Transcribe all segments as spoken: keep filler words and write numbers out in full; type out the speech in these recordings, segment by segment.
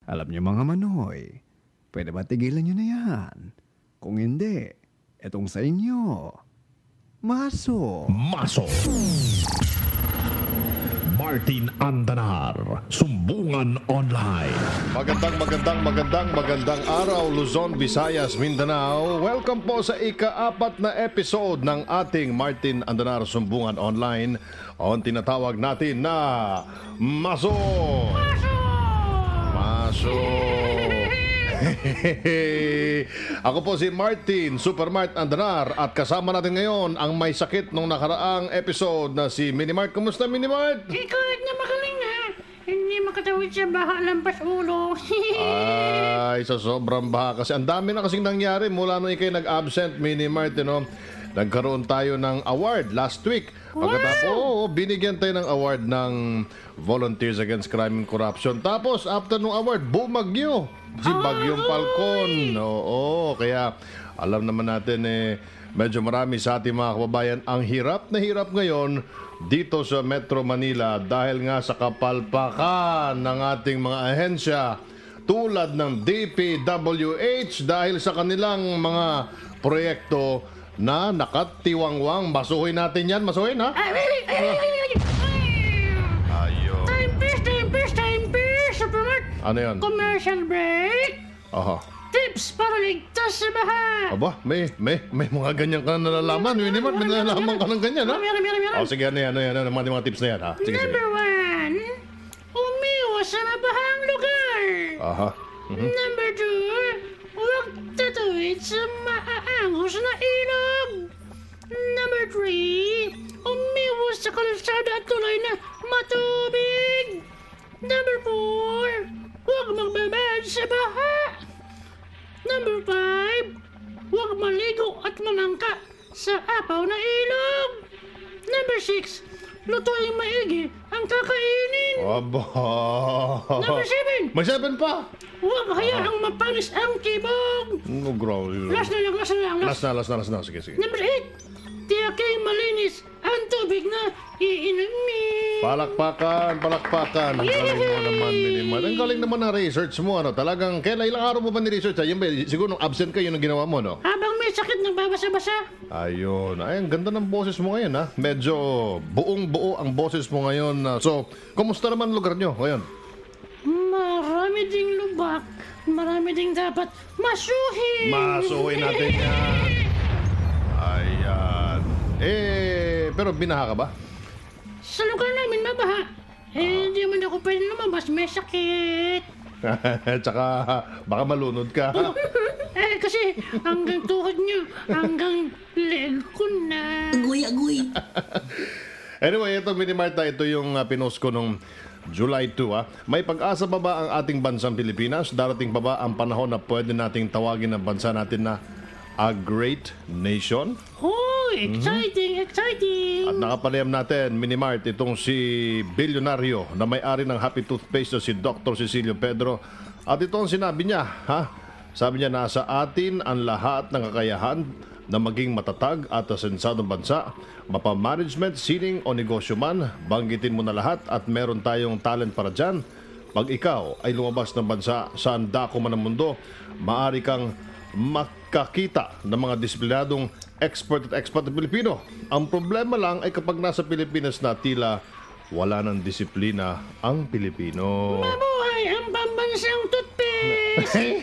Alam niyo mga Manoy, pwede ba tigilan niyo na yan? Kung hindi, etong sa inyo. Maso. Maso. Martin Andanar, Sumbungan Online. Magandang, magandang, magandang, magandang araw, Luzon, Visayas, Mindanao. Welcome po sa ika-apat na episode ng ating Martin Andanar Sumbungan Online. O ang tinatawag natin na Maso! Maso! Maso! Ako po si Martin, Supermart Andanar, at kasama natin ngayon ang may sakit nung nakaraang episode na si Minimart. Kumusta, Minimart? Ikaw na magaling na. Hindi makatawid sa baha, lampas ulo. Ay, sa sobrang baha. Kasi ang dami na kasing nangyari mula nung ikay nag-absent, Minimart, you know. Nagkaroon tayo ng award last week. Pagkatapos, wow! oh, binigyan tayo ng award ng Volunteers Against Crime and Corruption. Tapos, after nung award, bumagyo. Si Bagyong Falcon. Oo, kaya alam naman natin eh, medyo marami sa ating mga kababayan ang hirap na hirap ngayon dito sa Metro Manila dahil nga sa kapalpakan ng ating mga ahensya tulad ng D P W H dahil sa kanilang mga proyekto na nakatiwangwang. Masuhin natin yan. Masuhin, ha? Ay, ay, ay, ay, ay, ay. Ayun. Time peace, time peace, time peace. Supermart. Ano yan? Commercial break. Aha. Tips para ligtas sa baha. Aba, may, may, may mga ganyan ka na nalalaman. Minimart, may nalalaman ka ng ganyan, ha? Meron, meron, meron. O, sige, ano yan, ano yan, ano yan, mga, mga tips na yan, ha? Sige, sige. Number one, umiwas sa mabahang lugar. Aha. Mhm. Number two, huwag tatawid sa maaangos na ilog. Number three, umiwas sa kalsada at tulay na matubig. Number four, huwag magbabad sa baha. Number five, huwag maligo at mamangka sa apaw na ilog. Number six, lutuing maigi ang kakainin. Aba. Number seven, May seven pa. huwag hayaang mapanis ang kibog. No, grabe. Last na lang, last na lang, last. Last na, last na, last na. Sige, sige. Number eight, tiyaking malinis ang tubig na iinumin. Palakpakan, palakpakan. Ang galing mo naman, Minimart. Ang galing naman ng research mo, ano? Talagang, kailan ilang araw mo ba ni-research? Ayun ba, siguro nung absent ka, yun ang ginawa mo, no? Habang may sakit nagbabasa-basa. Ayun. Ay, ang ganda ng boses mo ngayon, ha? Medyo buong-buo ang boses mo ngayon. ah. So, kumusta naman lugar nyo ngayon? Marami ding lubak, marami ding dapat masuhin. Masuhin natin yan. Ayan. Eh, pero binaha ka ba? Sa lugar namin mabaha. Eh, hindi man ako pwede lumabas, may sakit. Tsaka, baka malunod ka. Eh, kasi hanggang tuhod niyo, hanggang leg ko na. Agoy-agoy. Anyway, ito Minimarta, ito yung uh, pinost ko nung July second. Ah. May pag-asa pa ba ang ating bansang Pilipinas? Darating pa ba ang panahon na pwede nating tawagin ang bansa natin na a great nation? Oh, exciting, exciting. At nakapaliham natin, Minimart, itong si bilyonaryo na may-ari ng Happy Toothpaste na si Doctor Cecilio Pedro. At ito ang sinabi niya, ha? Sabi niya, nasa atin ang lahat ng kakayahan na maging matatag at asensadong bansa, mapa-management, sining o negosyo man, banggitin mo na lahat at meron tayong talent para dyan. Pag ikaw ay lumabas ng bansa saan dako man ang mundo, maaari kang makakita ng mga disiplinadong expert at expat na Pilipino. Ang problema lang ay kapag nasa Pilipinas na tila wala ng disiplina ang Pilipino. Mabuhay ang pambansang toothpaste.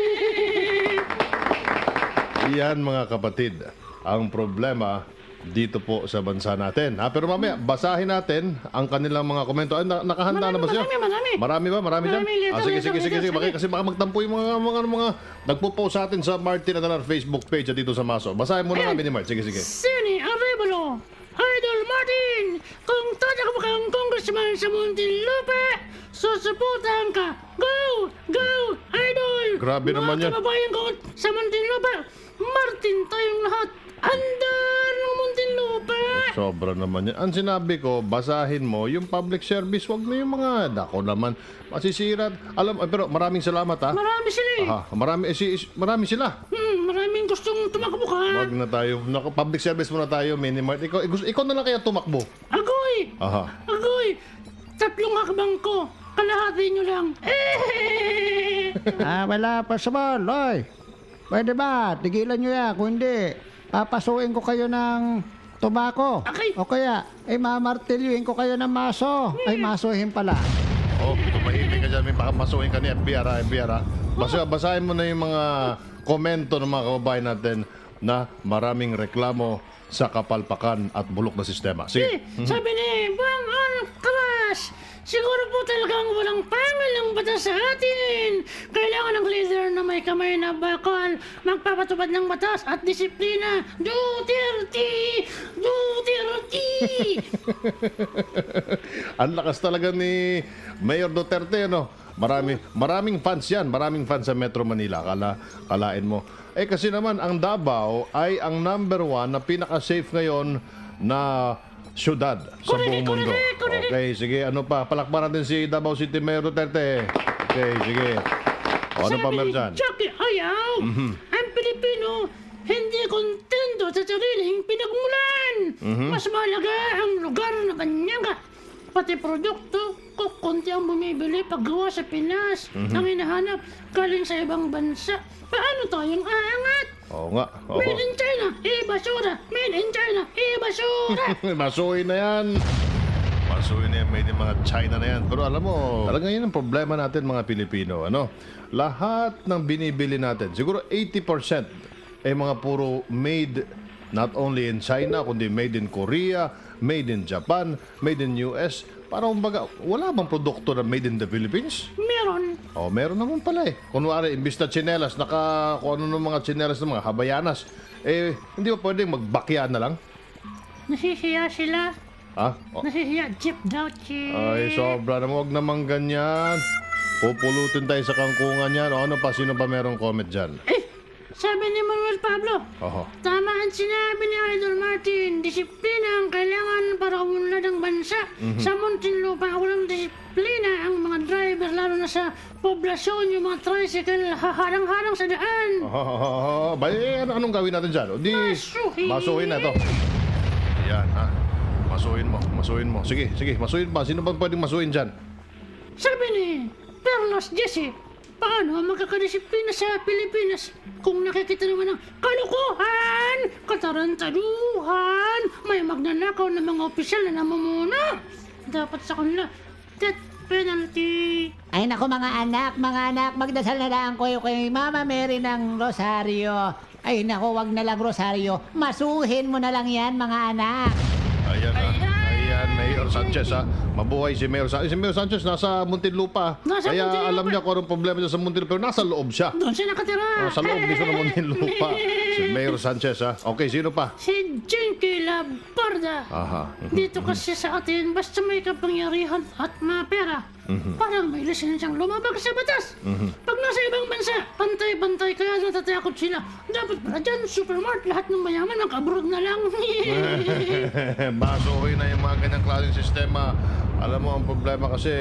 Yan mga kapatid, ang problema dito po sa bansa natin. Ha, pero mamaya, basahin natin ang kanilang mga komento. Ay, na- nakahanda Marami, na ba siya? marami, marami. Marami ba? Marami dyan? Marami, letter, Ah, sige, sige, letter, sige, sige. letter, Bakit? Kasi baka magtampo yung mga, mga, mga, mga nagpo-post sa atin sa Martin Andanar Facebook page at dito sa Maso. Basahin mo na nga, Minimart. Sige, sige. Sini Arevalo, Idol Martin, kung tatak mo kang congressman sa Muntinlupa, susuportahan ka. Go! Go! Idol! Grabe naman yan. Mga kababayan ko sa Muntinlupa, Martin tayong lahat. Andar ng Muntinlupa! Sobra naman yan. Ang sinabi ko, basahin mo yung public service. Wag na yung mga, dako naman, masisirat. Alam, eh, pero maraming salamat, ha? Marami sila eh. Aha, marami, eh, si, marami sila. Hmm, maraming gustong tumakbo ka. Wag na tayo. Naka, public service muna tayo, Minimart. Ikaw, eh, gusto, ikaw na lang kaya tumakbo. Agoy! Aha. Agoy! Tatlong hakbang ko. Kalahati nyo lang. Eh! Ah, wala pa sa Oy, pwede ba? Tigilan nyo yan. Kung hindi, papasuin ko kayo ng tobako. Okay. O kaya, ay mamartilyuin ko kayo ng maso. Ay, masuhin pala. Oh, tumahimik ka dyan. May baka masuhin ka ni F B R, ha, F B R, ha. Basta, basahin mo na yung mga komento ng mga kababayan natin na maraming reklamo sa kapalpakan at bulok na sistema. Sige. Eh, sabi ni Bang Al Karas, siguro po talagang walang pangil ng batas sa atin. Kailangan ng leader na may kamay na bakal, magpapatupad ng batas at disiplina. Duterte! Duterte! Ang lakas talaga ni Mayor Duterte, no? Marami, maraming fans yan. Maraming fans sa Metro Manila. Kala, kalain mo. Eh kasi naman, ang Davao ay ang number one na pinaka-safe ngayon na syudad sa buong Correct, mundo. correct, correct. Okay, sige. Ano pa? Palakparan din si Davao City Mayor Duterte. Okay, sige. O, ano pa Sabi meron ni dyan? Jackie Ayaw, ang Pilipino hindi kontento sa sariling pinagmulan. Mas mahalaga ang lugar na kanyang ka. Pati produkto, kukunti ang bumibili paggawa sa Pinas. Ang hinahanap galing sa ibang bansa. Paano tayong aangat? Oo nga. Oo. Made in China, i-basura. Made in China, i-basura. Masuhin na yan. Masuhin na yan. May mga China na yan. Pero alam mo, talaga yan ang problema natin mga Pilipino. Ano? Lahat ng binibili natin, siguro eighty percent ay mga puro made not only in China, kundi made in Korea, made in Japan, made in U S. Parang baga, wala bang produkto na made in the Philippines? Meron. Oh, meron naman pala eh. Kunwari, imbis na tsinelas, naka, kung ano ng mga tsinelas ng mga habayanas, eh, hindi ba pwedeng magbakya na lang? Nasihiya sila. Ha? Oh. Nasihiya. Jeep Dauchi. Ay, sobra na. Huwag naman ganyan. Pupulutin tayo sa kangkungan yan. O ano pa? Sino pa merong comment dyan? Eh, sabi ni Manuel Pablo, Oho. tama ang sinabi ni Idol Martin, disiplina ang kailangan para umunlad ang bansa. Sa Muntinlupa, walang disiplina ang mga driver, lalo na sa poblasyon, yung mga tricycle, haharang-harang sa daan. Oh, ba, eh, ano, anong gawin natin dyan? O di, Masuhin. masuhin na ito. Yan, ha? Masuhin mo, masuhin mo. Sige, sige, masuhin pa. Sino ba pwedeng masuhin dyan? Sabi ni Perlas Jesse, paano ang magkakadisiplina sa Pilipinas kung nakikita naman ng kalukuhan, katarantaduhan, may magnanakaw ng mga opisyal na namumuna? Dapat sa kanila, death penalty. Ay naku mga anak, mga anak, magdasal na lang kayo kay Mama Mary ng Rosario. Ay naku, wag na lang Rosario, masuhin mo na lang yan mga anak. Ayan, ha? Ayan, Mayor Sanchez, ha? Mabuhay si Mayor Sanchez. Si Mayor Sanchez nasa Muntinlupa. Nasa Kaya Muntinlupa. alam niya kung anong problema niya sa Muntinlupa. Pero nasa loob siya. Doon siya nakatira. Ah, sa loob mismo ng Muntinlupa. Si Mayor Sanchez, ha? Okay, sino pa? Si Jinky Labarda. Aha. Dito kasi sa atin, basta may kapangyarihan at mapera, parang may lisensyang lumabag sa batas. Pag nasa ibang bansa, pantay-pantay kaya natatakot sila. Dapat pala dyan, supermart, lahat ng mayaman nakabrod na lang. Masuhin na yung mga ganyang klaseng sistema. Alam mo, ang problema kasi,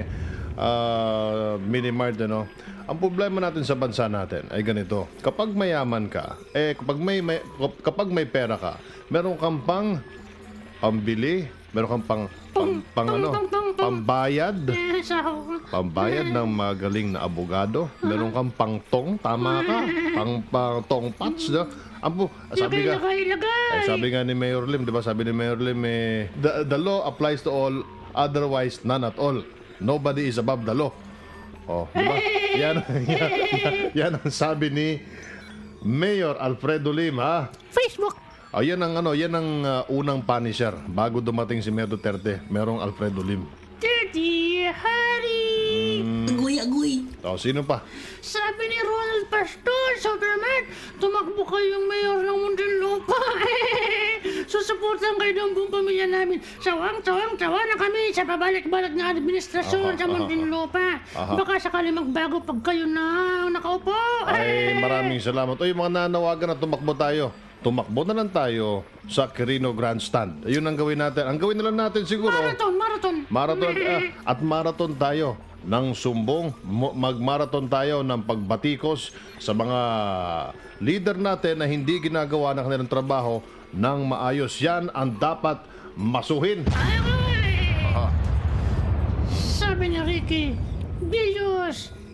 uh, Minimart, ano? Ang problema natin sa bansa natin ay ganito. Kapag mayaman ka, eh, kapag may, may, kapag may pera ka, meron kang pang pambili, meron kang pang, pang, pang, ano, pang- pang- pang- pambayad. Eh, sahod. Pambayad ng magaling na abogado. Meron kang pangtong, tama ka. Pang pangtong pats, no? Ang po, sabi nga, Lagay, lagay. ay, sabi nga ni Mayor Lim, di ba? Sabi ni Mayor Lim, eh, the, the law applies to all, otherwise none at all. Nobody is above the law. Oh, di ba? Yan, yan, yan, yan ang sabi ni Mayor Alfredo Lim, ha? Facebook. Oh, yan ang ano, yan ang uh, unang punisher bago dumating si Mayor Duterte. Merong Alfredo Lim. Dirty Harry. Agoy-agoy. Oh, sino pa? Sabi ni Ronald Pastor, Superman, tumakbo kayong mayor ng Muntinlupa. Susuportan kayo ng buong pamilya namin. Sawang, sawang, sawa na kami sa pabalik-balik na administrasyon Aha, sa aha, Muntinlupa. aha. Baka sakali magbago pag kayo na nakaupo. Ay, maraming salamat. O, yung mga nanawagan na tumakbo tayo. Tumakbo na lang tayo sa Quirino Grandstand. Ayun ang gawin natin. Ang gawin na lang natin siguro, Marathon, marathon. marathon ah, at marathon tayo ng sumbong. Mo- Mag-marathon tayo ng pagbatikos sa mga leader natin na hindi ginagawa ng kanilang trabaho ng maayos. Yan ang dapat masuhin. Ay, ay. Aha. Sabi ni Ricky, Bilyos,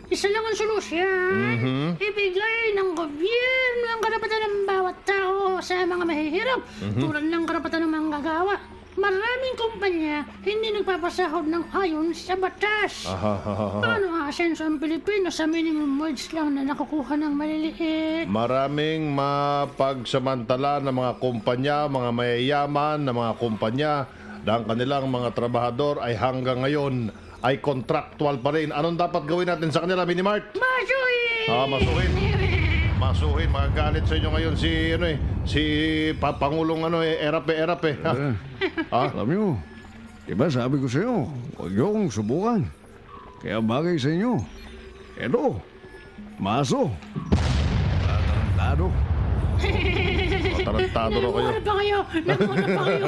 Isa lang ang solusyon. Mhm. Ibigay ng gobyerno ang karapatan ng bawat tao sa mga mahihirap tulad ng karapatan ng manggagawa. Maraming kumpanya hindi nagpapasahod ng ayon sa batas. Aha, aha, aha. Paano aasenso ang Pilipino sa minimum wage lang na nakukuha ng maliliit? Maraming mapagsamantala ng mga kumpanya, mga mayayaman na mga kumpanya na ang kanilang mga trabahador ay hanggang ngayon ay contractual pa rin. Anong dapat gawin natin sa kanila, Minimart? Masuhin! Ah, masuhin. Masuhin, magagalit sa inyo ngayon si ano eh, si pa, Pangulong ano eh, Erape Erape. Ha? Eh, Ha? alam nyo, diba sabi ko sa inyo, huwag nyo akong subukan. Kaya bagay sa inyo. Eto, maso. Tatarantado. Tarantado raw kayo. Namumula pa kayo! Namumula pa kayo!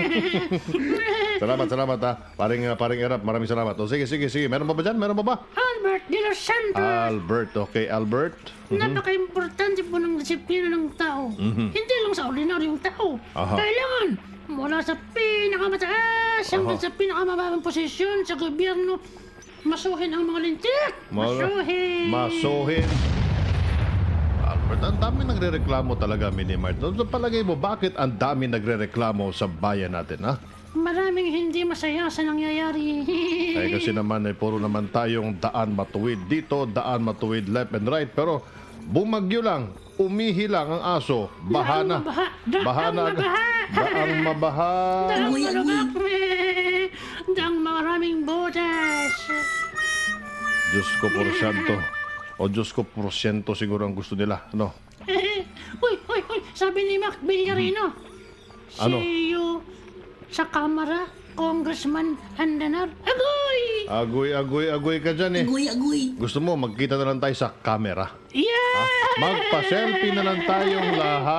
Salamat, salamat ha. Paring, uh, paring Erap, maraming salamat. O, sige, sige, sige. Meron pa ba dyan? Meron pa ba? Albert de los Santos! Albert, okay, Albert. Napaka-importante po ng disiplina ng tao. Hindi lang sa ordinaryong tao. Aha. Kailangan mula sa pinakamataas hanggang Aha. sa pinakamababang posisyon sa gobyerno, masuhin ang mga lintik. Masuhin. Masuhin. Albert, ang dami nagre-reklamo talaga, Minimart. Sa palagay mo, bakit ang dami nagre-reklamo sa bayan natin, ha? Maraming hindi masaya sa nangyayari. Eh, kasi naman, eh, puro naman tayong daan matuwid dito, daan matuwid left and right. Pero bumagyo lang, umihi lang ang aso, bahana. Daang mabaha. Daang Bahana. mabaha. Daang mabaha. Daang malubak. Daang maraming botas. Diyos ko porsyento. O Diyos ko porsyento siguro ang gusto nila. Ano? Uy, uy, uy, sabi ni Mac Villarino. Ano? See you sa kamera, Congressman Andanar. Agoy! Agoy, agoy, agoy ka dyan eh. Agoy, agoy. Gusto mo, magkita na lang tayo sa camera. Yeah! Magpa-selfie na lang tayong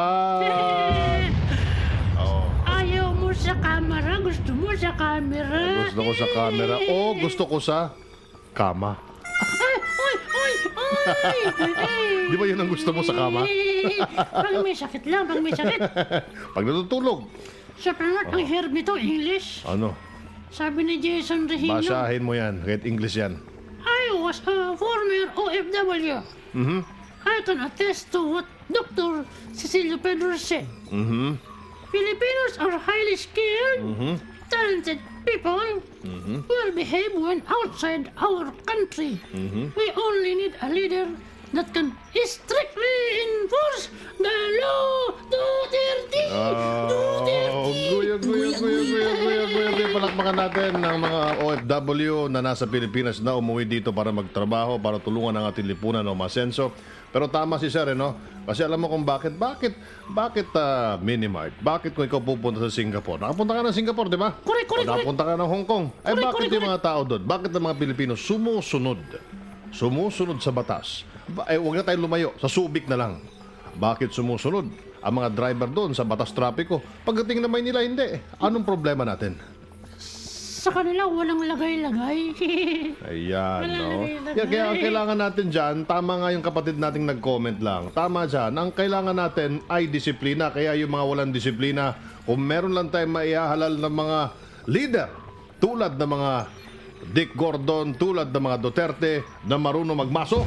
lahat. Oh, Ayaw mo sa kamera, gusto mo sa kamera. gusto ko sa camera. O gusto ko sa kama. Ay, uy, uy, uy! Di ba yun ang gusto mo sa kama? Pag may sakit lang, pag may sakit. Pag natutulog. Sa planat ang herb nito, English. Ano? Sabi ni Jason Regino, Basahin mo yan. Kahit English yan. I was a former O F W. Mhm. I can attest to what Doctor Cecilio Pedro said. Mhm. Filipinos are highly skilled, talented people who will behave when outside our country. We only need a leader that can strictly enforce the law. Duterte! Duterte! Agoy, agoy, agoy, agoy, agoy, agoy, agoy. Palakpakan natin ng mga O F W na nasa Pilipinas na umuwi dito para magtrabaho, para tulungan ang ating lipunan o masenso. Pero tama si Sir, eh, no? Kasi alam mo kung bakit. Bakit, bakit uh, Minimart? Bakit kung ikaw pupunta sa Singapore? Nakapunta ka ng Singapore, di ba? Correct, correct, O nakapunta ka ng Hong Kong. Ay, Correct, bakit correct, yung mga tao doon? Bakit ang mga Pilipino sumusunod? Sumusunod sa batas. Ba- Eh, huwag na tayo lumayo. Sa Subic na lang. Bakit sumusunod? Ang mga driver doon sa batas trapiko. Pagdating na Maynila, hindi. Anong problema natin? Sa kanila, walang lagay-lagay. Ayan, Wala no? nalilagay. Kaya, kaya ang kailangan natin dyan, tama nga yung kapatid nating nag-comment lang. Tama dyan, ang kailangan natin ay disiplina. Kaya yung mga walang disiplina, kung meron lang tayong maihahalal ng mga leader, tulad ng mga Dick Gordon, tulad ng mga Duterte, na marunong magmaso,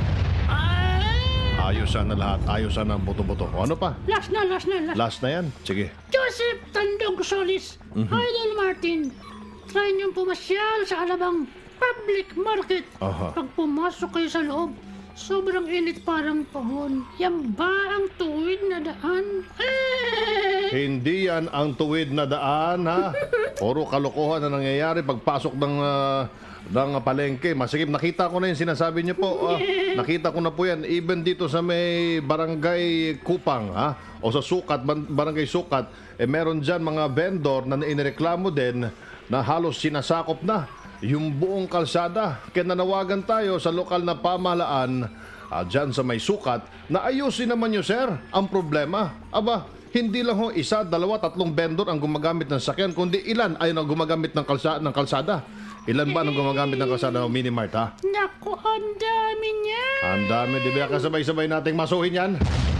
ayosan na lahat, ayosan ang boto-boto. O ano pa? Last na, last na, last. Last na yan. Sige. Joseph Tandog Solis, Idol Martin, try niyong pumasyal sa Alabang Public Market. Aha. Pag pumasok kayo sa loob, sobrang init parang pahon. Yan ba ang tuwid na daan? Eh! Hindi yan ang tuwid na daan, ha? Puro kalokohan na nangyayari pagpasok ng, ah, ng palengke. Masikip, nakita ko na yung sinasabi niyo po. Ah, nakita ko na po yan. Even dito sa may barangay Kupang, ha? O sa Sukat, ban- barangay Sukat, eh meron dyan mga vendor na inireklamo din na halos sinasakop na yung buong kalsada. Kaya nanawagan tayo sa lokal na pamahalaan ah, dyan sa may Sukat na ayusin naman nyo, sir, ang problema. Aba, hindi lang ho isa, dalawa, tatlong vendor ang gumagamit ng sakyan, kundi ilan ay ang gumagamit ng, kalsa- ng kalsada. Ilan ba ang gumagamit ng kalsada ng Minimart, ha? Naku, ang dami niya. Ang dami, di ba kasabay-sabay nating masuhin yan?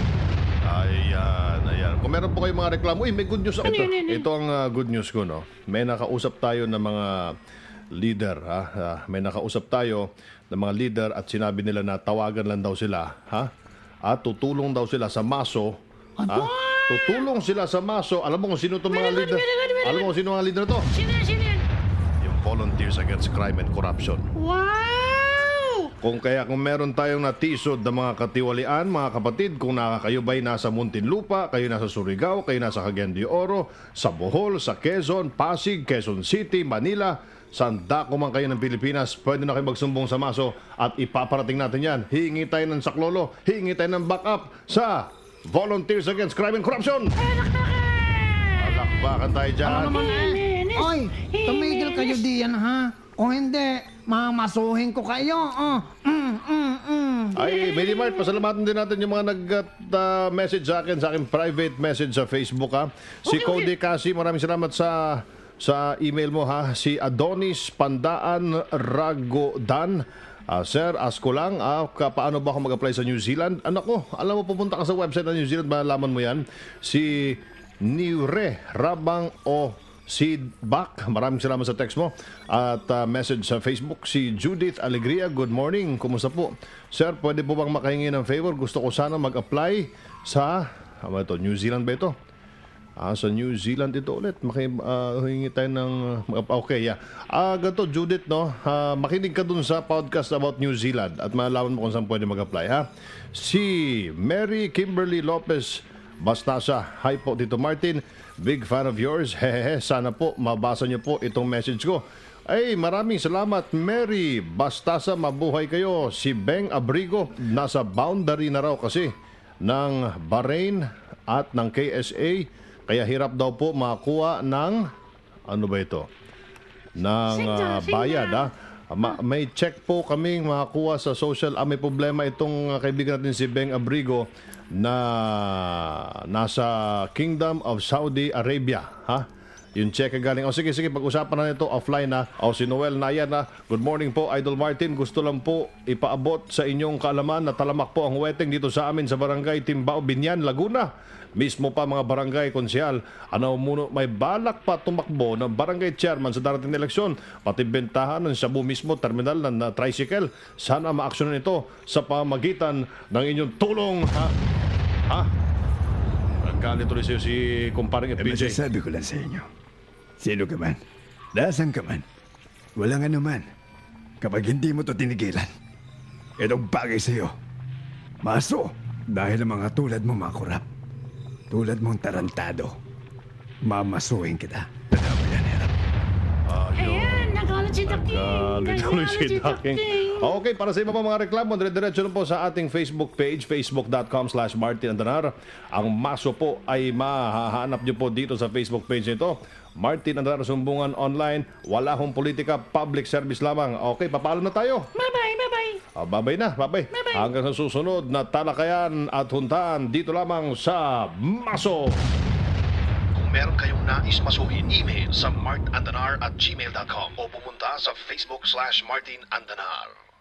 Ayan, ayan. Kung meron po kayong mga reklamo, uy, may good news ako. Ano Ito, yun, ano yun? ito ang uh, good news ko, no? May nakausap tayo ng mga leader, ha? Ah, may nakausap tayo ng mga leader at sinabi nila na tawagan lang daw sila, ha? At tutulong daw sila sa maso. Ha? Tutulong sila sa maso. Alam mo kung sino itong mga Very good, leader? very good, very Alam mo kung sino ang leader to? Sino yan, sino yan? Yung Volunteers Against Crime and Corruption. Wow! Kung kaya kung meron tayong natisod na mga katiwalian, mga kapatid, kung naka, kayo ba'y nasa Muntinlupa, kayo nasa Surigao, kayo nasa Cagayan de Oro, sa Bohol, sa Quezon, Pasig, Quezon City, Manila, saan dako man kayo ng Pilipinas, pwede na kayo magsumbong sa maso at ipaparating natin yan. Hingi tayo ng saklolo, hingi tayo ng backup sa Volunteers Against Crime and Corruption. Alakbakan tayo dyan. Ano naman eh? Oy, tumigil kayo diyan ha. O hindi, mamasuhin ko kayo. Oh, mm, mm, mm. Ay, Mini Mart, pasalamatan din natin yung mga nag-message sa akin, sa akin private message sa Facebook ha. Si Okay, Cody Kasi, maraming salamat sa sa email mo ha. Si Adonis Pandaan Ragodan. Ah, sir, ask ko lang, ah, ka- paano ba ako mag-apply sa New Zealand? Anak ko, alam mo, pupunta ka sa website ng New Zealand, malalaman mo yan. Si Niure Rabang o Sidbak, maraming salamat sa text mo. At ah, message sa Facebook, si Judith Alegria, good morning, kumusta po? Sir, pwede po bang makahingi ng favor? Gusto ko sana mag-apply sa, ano ito, New Zealand ba ito? Ah, sa New Zealand ito ulit. Maki, ah, hingi tayo ng... Uh, okay, yeah. Ah, ganito, Judith, no? Ah, makinig ka dun sa podcast about New Zealand at malaman mo kung saan pwede mag-apply, ha? Si Mary Kimberly Lopez Bastasa. Hi po, Tito Martin. Big fan of yours. Hehehe. Sana po mabasa niyo po itong message ko. Ay, maraming salamat, Mary Bastasa. Mabuhay kayo. Si Beng Abrigo, nasa boundary na raw kasi ng Bahrain at ng K S A. Kaya hirap daw po makakuha ng, ano ba ito? Ng uh, bayad, ha? Ma- may check po kaming makakuha sa social. Ah, may problema itong uh, kaibigan natin si Beng Abrigo na nasa Kingdom of Saudi Arabia, ha? Yung check galing. O sige, sige, pag-usapan na nito offline na. O si Noel Nayan na, good morning po, Idol Martin. Gusto lang po ipaabot sa inyong kaalaman na talamak po ang wedding dito sa amin sa Barangay Timbao, Binyan, Laguna. Mismo pa mga barangay konsyal, ano muno may balak pa tumakbo ng barangay chairman sa darating na eleksyon, pati bentahan ng Shabu mismo, terminal ng uh, tricycle. Sana maaksyonan ito sa pamagitan ng inyong tulong, ha? Ha? Nagkalit tuloy siya si kumparing F Eh, B J. masasabi ko lang sa inyo, sino ka man, dasan ka man, walang anuman, kapag hindi mo to tinigilan, itong bagay sa iyo, maso, dahil ang mga tulad mo makurap, tulad mong tarantado, mamasuhin kita. Tanda mo yan, Herap. Ayan, nagalit si Daking. Nagalit tuloy si Daking. Okay, para sa iba pa mga reklamo, dire-diretso lang po sa ating Facebook page, facebook.com slash Martin Andanar. Ang maso po ay mahahanap nyo po dito sa Facebook page nito. Martin Andanar Sumbungan Online. Wala hong politika, public service lamang. Okay, papaalam na tayo. Bye-bye, bye-bye. Ah, babay na, babay. Bye-bye. Hanggang sa susunod na talakayan at huntaan dito lamang sa Maso. Kung meron kayong nais masuhin, email sa martandanar at gmail dot com o pumunta sa Facebook slash Martin Andanar.